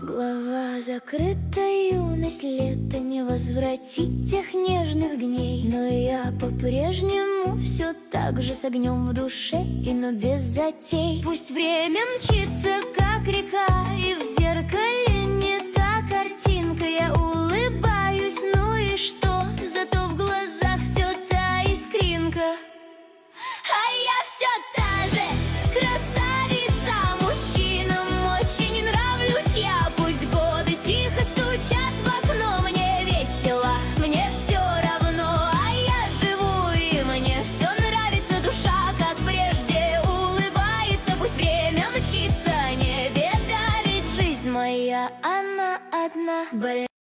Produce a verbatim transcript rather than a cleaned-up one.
Глава закрыта, юность, лето, не возвратить тех нежных дней. Но я по-прежнему все так же с огнем в душе, и но без затей. Пусть время мчится, как река, и в зеркале не та картинка. Я улыбаюсь, ну и что, зато в глазах все та искринка. А я все та же красавица, мужчинам очень нравлюсь я. Пусть годы тихо стучат в окно, мне весело, мне все равно. А я живу, и мне все нравится, душа как прежде улыбается. Пусть время мчится, не беда, ведь жизнь моя, она одна.